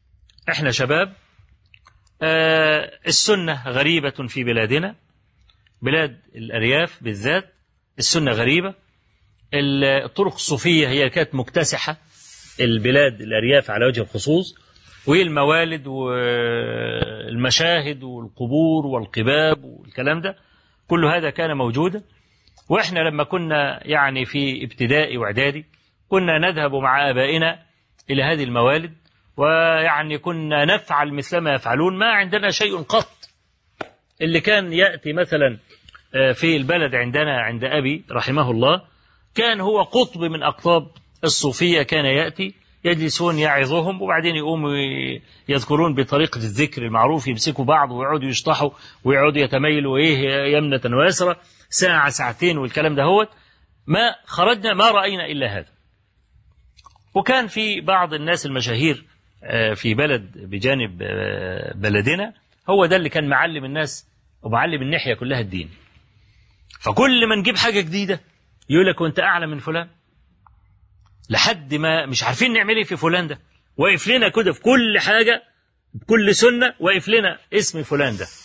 احنا شباب، آه السنة غريبة في بلادنا، بلاد الأرياف بالذات السنة غريبة. الطرق الصوفية هي كانت مكتسحة البلاد الأرياف على وجه الخصوص، والموالد والمشاهد والقبور والقباب والكلام ده كل هذا كان موجودا. وإحنا لما كنا يعني في ابتدائي وإعدادي كنا نذهب مع آبائنا إلى هذه الموالد، ويعني كنا نفعل مثل ما يفعلون، ما عندنا شيء قط. اللي كان يأتي مثلا في البلد عندنا عند أبي رحمه الله كان هو قطب من أقطاب الصوفية، كان يأتي يجلسون يعظهم وبعدين يقوموا يذكرون بطريقة الذكر المعروف، يمسكوا بعض ويقعدوا يشطحوا ويقعدوا يتميلوا إيه يمنة ويسرى ساعة ساعتين والكلام ده. هو ما خرجنا ما رأينا إلا هذا. وكان في بعض الناس المشاهير في بلد بجانب بلدنا هو ده اللي كان معلم الناس ومعلم الناحية كلها الدين. فكل ما نجيب حاجة جديدة يقول لك وانت أعلى من فلان، لحد ما مش عارفين نعمل ايه في فلان ده، واقف لنا كده في كل حاجة بكل سنة، واقف لنا اسم فلان ده.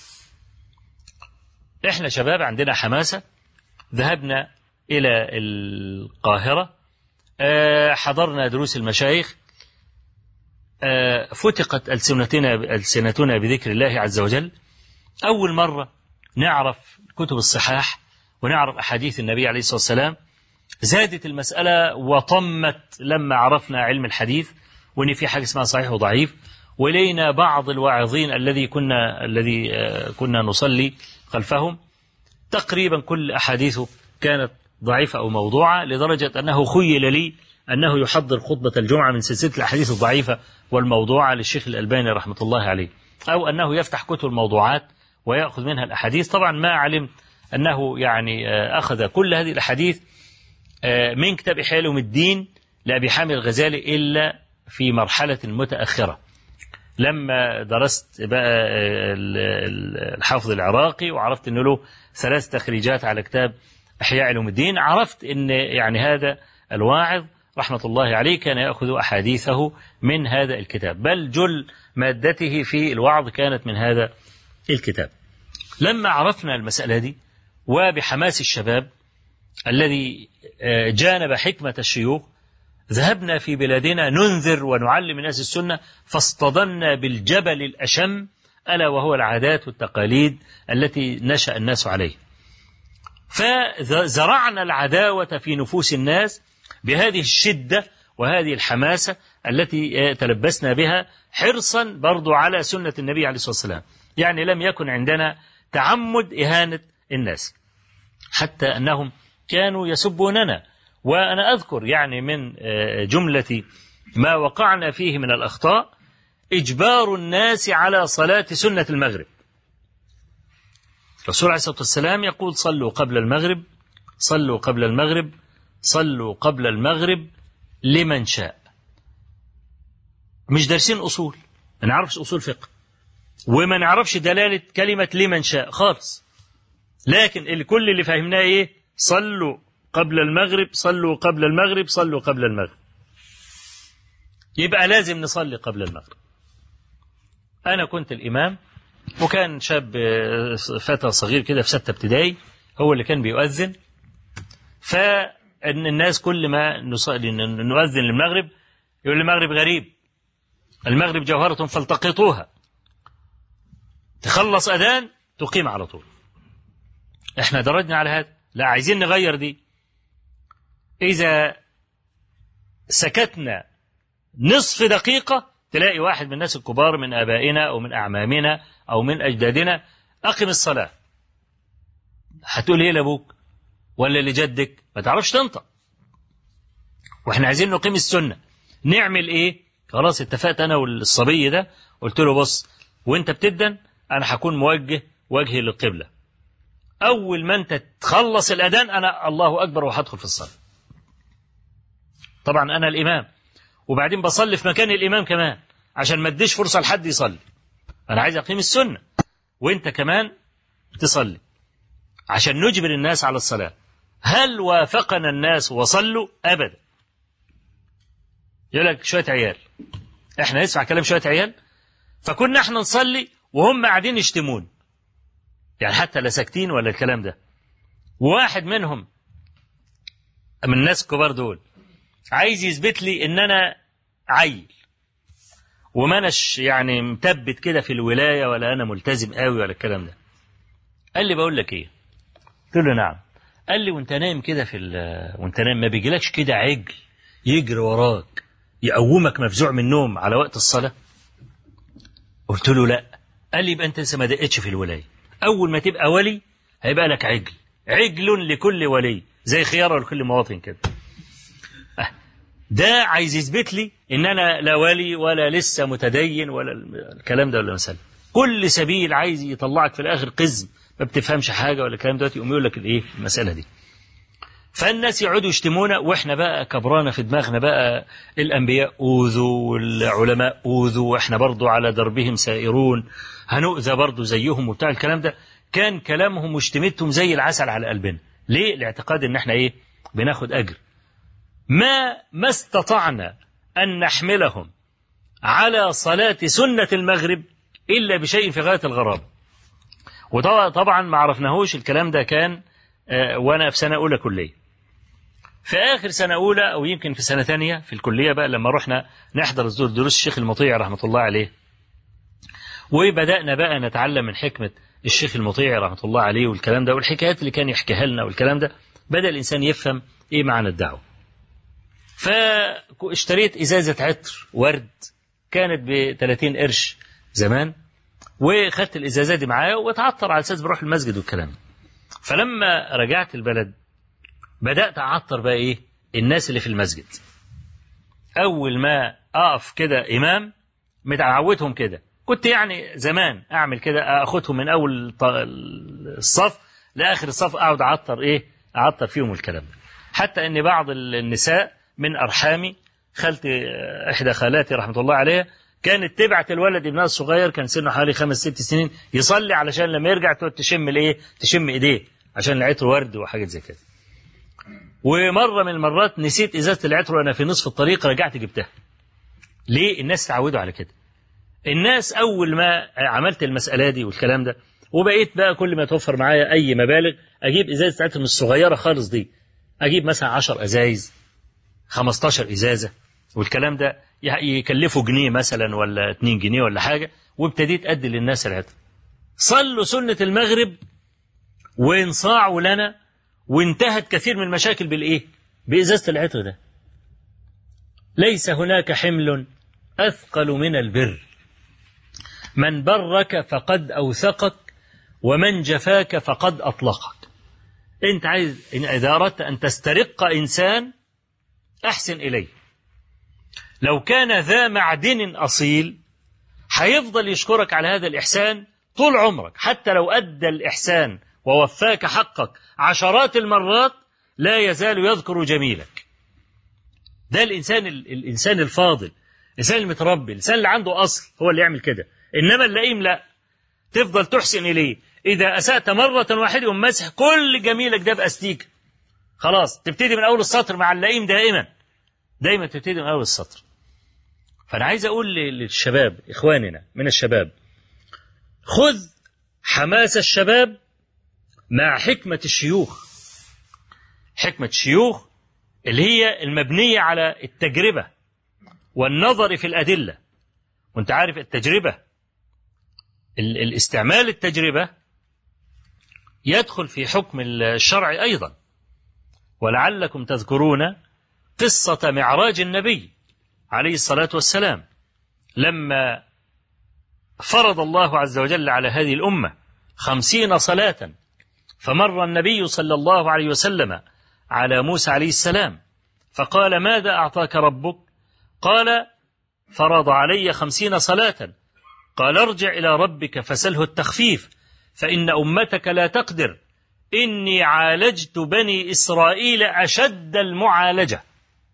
احنا شباب عندنا حماسة، ذهبنا إلى القاهرة، حضرنا دروس المشايخ، فتقت ألسنتنا ألسنتنا بذكر الله عز وجل. أول مرة نعرف كتب الصحاح ونعرف أحاديث النبي عليه الصلاة والسلام. زادت المسألة وطمت لما عرفنا علم الحديث وإن في حاجة اسمها صحيح وضعيف. ولينا بعض الواعظين الذي كنا الذي كنا نصلي خلفهم تقريبا كل أحاديثه كانت ضعيفة أو موضوعة، لدرجة أنه خيل لي أنه يحضر خطبة الجمعة من سلسلة الأحاديث الضعيفة والموضوعة للشيخ الألباني رحمة الله عليه، أو أنه يفتح كتب الموضوعات ويأخذ منها الأحاديث. طبعا ما علمت أنه يعني أخذ كل هذه الأحاديث من كتاب إحياء علوم الدين لأبي حامد الغزالي إلا في مرحلة متأخرة. لما درست بقى الحافظ العراقي وعرفت أنه له ثلاث تخريجات على كتاب إحياء علوم الدين، عرفت أن يعني هذا الواعظ رحمة الله عليه كان يأخذ أحاديثه من هذا الكتاب، بل جل مادته في الوعظ كانت من هذا الكتاب. لما عرفنا المسألة دي وبحماس الشباب الذي جانب حكمة الشيوخ، ذهبنا في بلادنا ننذر ونعلم الناس السنة، فاصطدمنا بالجبل الأشم ألا وهو العادات والتقاليد التي نشأ الناس عليه. فزرعنا العداوة في نفوس الناس بهذه الشدة وهذه الحماسة التي تلبسنا بها، حرصا برضو على سنة النبي عليه الصلاة والسلام. يعني لم يكن عندنا تعمد إهانة الناس، حتى أنهم كانوا يسبوننا. وأنا أذكر يعني من جملة ما وقعنا فيه من الأخطاء إجبار الناس على صلاة سنة المغرب. الرسول عليه الصلاة والسلام يقول صلوا قبل المغرب، صلوا قبل المغرب، صلوا قبل المغرب لمن شاء. مش دارسين أصول، ما نعرفش أصول فقه وما نعرفش دلالة كلمة لمن شاء خالص، لكن الكل اللي فهمناه إيه؟ صلوا قبل المغرب، صلوا قبل المغرب، صلوا قبل المغرب. يبقى لازم نصلي قبل المغرب. أنا كنت الإمام، وكان شاب فتى صغير كده في ستة ابتدائي هو اللي كان بيؤذن. فإن الناس كل ما نصلي نؤذن للمغرب يقول المغرب غريب، المغرب جوهرة فالتقطوها، تخلص أذان تقيم على طول. احنا درجنا على هذا، لا عايزين نغير دي. إذا سكتنا نصف دقيقة تلاقي واحد من الناس الكبار من آبائنا أو من أعمامنا أو من أجدادنا أقم الصلاة. هتقول إيه لأبوك ولا لجدك؟ ما تعرفش تنطق، وإحنا عايزين نقيم السنة. نعمل إيه؟ خلاص اتفقت أنا والصبي ده، قلت له بص، وإنت بتدن أنا هكون موجه وجهي للقبلة، أول ما أنت تخلص الأذان أنا الله أكبر وهدخل في الصلاة. طبعا أنا الإمام، وبعدين بصلي في مكان الإمام كمان عشان ما اديش فرصة لحد يصلي. أنا عايز أقيم السنة وإنت كمان تصلي عشان نجبر الناس على الصلاة. هل وافقنا الناس وصلوا؟ أبدا. يقول لك شوية عيال، إحنا نسمع كلام شوية عيال. فكنا إحنا نصلي وهم قاعدين يشتمون. يعني حتى لا ساكتين ولا الكلام ده. وواحد منهم من الناس الكبار دول عايز يثبت لي ان انا عيل وما اناش يعني مثبت كده في الولايه ولا انا ملتزم قوي ولا الكلام ده. قال لي بقول لك ايه؟ قلت له نعم. قال لي وانت نايم كده في وانت نايم ما بيجيلكش كده عجل يجري وراك يقومك مفزوع من النوم على وقت الصلاه؟ قلت له لا. قال لي يبقى انت لسه ما دقتش في الولايه. اول ما تبقى ولي هيبقى لك عجل، عجل لكل ولي زي خياره لكل مواطن كده. ده عايز يثبت لي ان انا لا ولي ولا لسه متدين ولا الكلام ده ولا مسألة. كل سبيل عايز يطلعك في الاخر قزم ما بتفهمش حاجه ولا الكلام ده، يقوم يقول لك الايه المساله دي. فالناس يقعدوا يشتمونا واحنا بقى كبرانا في دماغنا بقى الانبياء اوذوا والعلماء اوذوا واحنا برضو على دربهم سائرون هنؤذى برضو زيهم وبتاع الكلام ده. كان كلامهم واشتمتهم زي العسل على قلبنا. ليه؟ الاعتقاد ان احنا ايه بناخد اجر. ما ما استطعنا ان نحملهم على صلاة سنة المغرب الا بشيء في غاية الغرابة. وطبعا ما عرفناهوش الكلام ده كان آه وانا في سنة اولى كلية. في اخر سنة اولى او يمكن في سنة ثانية في الكلية بقى لما رحنا نحضر دروس الشيخ المطيع رحمة الله عليه، وبدأنا بقى نتعلم من حكمة الشيخ المطيع رحمة الله عليه والكلام ده والحكايات اللي كان يحكيها لنا والكلام ده، بدأ الإنسان يفهم إيه معنى الدعوة. فاشتريت إزازة عطر ورد كانت ب ثلاثين قرش زمان، وخدت الإزازة دي معايا واتعطر على أساس بروح المسجد والكلام. فلما رجعت البلد بدأت أعطر بقى إيه الناس اللي في المسجد. أول ما أقف كده إمام متعودهم كده، كنت يعني زمان أعمل كده أخدهم من أول الصف لآخر الصف أقعد أعطر إيه أعطر فيهم الكلام. حتى أن بعض النساء من أرحامي خالتي إحدى خالاتي رحمة الله عليها كانت تبعت الولد ابنها الصغير كان سنه حوالي خمس ست سنين يصلي علشان لما يرجع تقعد تشم الإيه تشم إيديه عشان العطر ورد وحاجات زي كده. ومرة من المرات نسيت إزازة العطر وأنا في نصف الطريق رجعت جبتها. ليه؟ الناس تعودوا على كده. الناس أول ما عملت المسألة دي والكلام ده وبقيت بقى كل ما توفر معايا أي مبالغ أجيب إزازة عطر من الصغيرة خالص دي، أجيب مثلا عشر أزايز خمستاشر إزازة والكلام ده يكلفوا جنيه مثلا ولا اتنين جنيه ولا حاجة، وابتديت أدي للناس العطر. صلوا سنة المغرب وانصاعوا لنا وانتهت كثير من المشاكل بالإيه؟ بإزازة العطر ده. ليس هناك حمل أثقل من البر، من برك فقد أوثقك ومن جفاك فقد أطلقك. أنت عايز إن إذا أردت أن تسترق إنسان أحسن إليه. لو كان ذا معدن أصيل هيفضل يشكرك على هذا الإحسان طول عمرك، حتى لو أدى الإحسان ووفاك حقك عشرات المرات لا يزال يذكر جميلك. ده الإنسان الإنسان الفاضل، الإنسان المتربي، الإنسان اللي عنده أصل هو اللي يعمل كده. إنما اللئيم لا، تفضل تحسن إليه، إذا أسأت مرة واحدة يقوم مسح كل جميلك ده بأستيك. خلاص تبتدي من أول السطر مع اللئيم دائما دائما تبتدي من أول السطر. فأنا عايز أقول للشباب إخواننا من الشباب، خذ حماس الشباب مع حكمة الشيوخ. حكمة الشيوخ اللي هي المبنية على التجربة والنظر في الأدلة. وانت عارف التجربة الاستعمال التجربة يدخل في حكم الشرع أيضا. ولعلكم تذكرون قصة معراج النبي عليه الصلاة والسلام لما فرض الله عز وجل على هذه الأمة خمسين صلاة، فمر النبي صلى الله عليه وسلم على موسى عليه السلام فقال ماذا أعطاك ربك؟ قال فرض علي خمسين صلاة. قال ارجع إلى ربك فسله التخفيف فإن أمتك لا تقدر، إني عالجت بني إسرائيل أشد المعالجة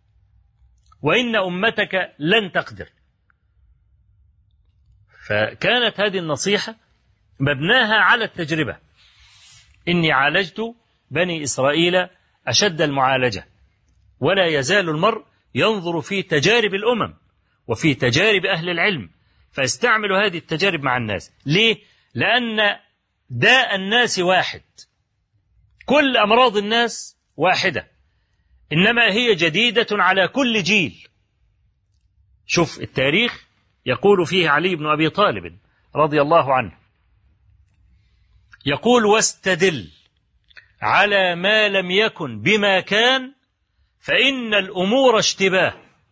وإن أمتك لن تقدر. فكانت هذه النصيحة مبناها على التجربة. إني عالجت بني إسرائيل أشد المعالجة. ولا يزال المرء ينظر في تجارب الأمم وفي تجارب أهل العلم فيستعمل هذه التجارب مع الناس. ليه؟ لأن داء الناس واحد، كل أمراض الناس واحدة، إنما هي جديدة على كل جيل. شوف التاريخ يقول فيه علي بن أبي طالب رضي الله عنه، يقول: واستدل على ما لم يكن بما كان فإن الأمور اشتباه.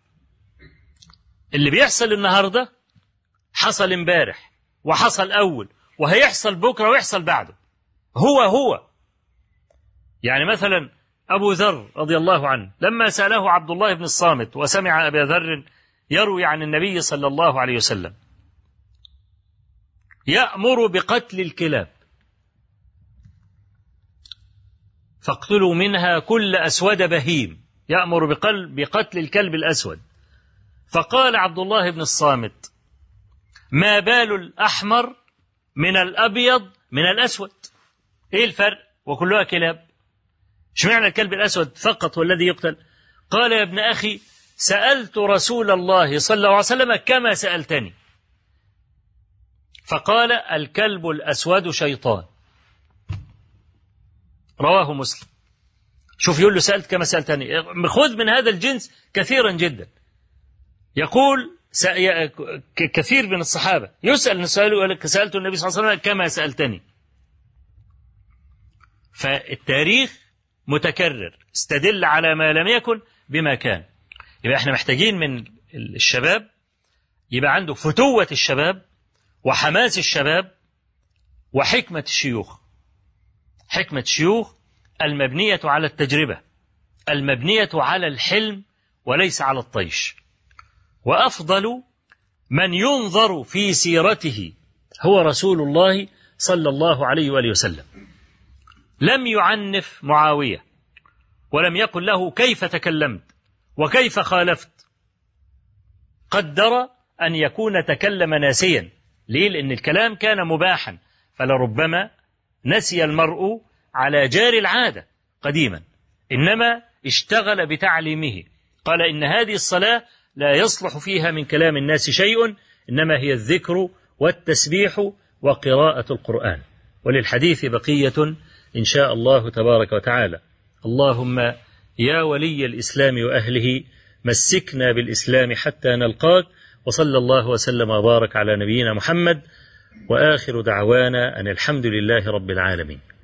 اللي بيحصل النهاردة حصل امبارح وحصل أول وهيحصل بكرة ويحصل بعده، هو هو. يعني مثلا أبو ذر رضي الله عنه لما سأله عبد الله بن الصامت وسمع أبا ذر يروي عن النبي صلى الله عليه وسلم يأمر بقتل الكلاب، فاقتلوا منها كل أسود بهيم، يأمر بقتل الكلب الأسود. فقال عبد الله بن الصامت: ما بال الأحمر من الأبيض من الأسود؟ إيه الفرق؟ وكلها كلاب، اشمعنى الكلب الأسود فقط هو الذي يقتل؟ قال: يا ابن أخي، سألت رسول الله صلى الله عليه وسلم كما سألتني، فقال: الكلب الأسود شيطان. رواه مسلم. شوف، يقول له سألت كما سألتني، خذ من هذا الجنس كثيرا جدا. يقول كثير من الصحابة يسأل سألت النبي صلى الله عليه وسلم كما سألتني. فالتاريخ متكرر، استدل على ما لم يكن بما كان. يبقى احنا محتاجين من الشباب يبقى عنده فتوة الشباب وحماس الشباب وحكمة الشيوخ. حكمة الشيوخ المبنية على التجربة، المبنية على الحلم وليس على الطيش. وأفضل من ينظر في سيرته هو رسول الله صلى الله عليه وآله وسلم. لم يعنف معاوية ولم يقل له كيف تكلمت وكيف خالفت، قدر أن يكون تكلم ناسيا. ليه؟ لأن الكلام كان مباحا، فلربما نسي المرء على جار العادة قديما، إنما اشتغل بتعليمه. قال: إن هذه الصلاة لا يصلح فيها من كلام الناس شيء، إنما هي الذكر والتسبيح وقراءة القرآن. وللحديث بقية إن شاء الله تبارك وتعالى. اللهم يا ولي الإسلام وأهله، مسكنا بالإسلام حتى نلقاك. وصلى الله وسلم وبارك على نبينا محمد، وآخر دعوانا أن الحمد لله رب العالمين.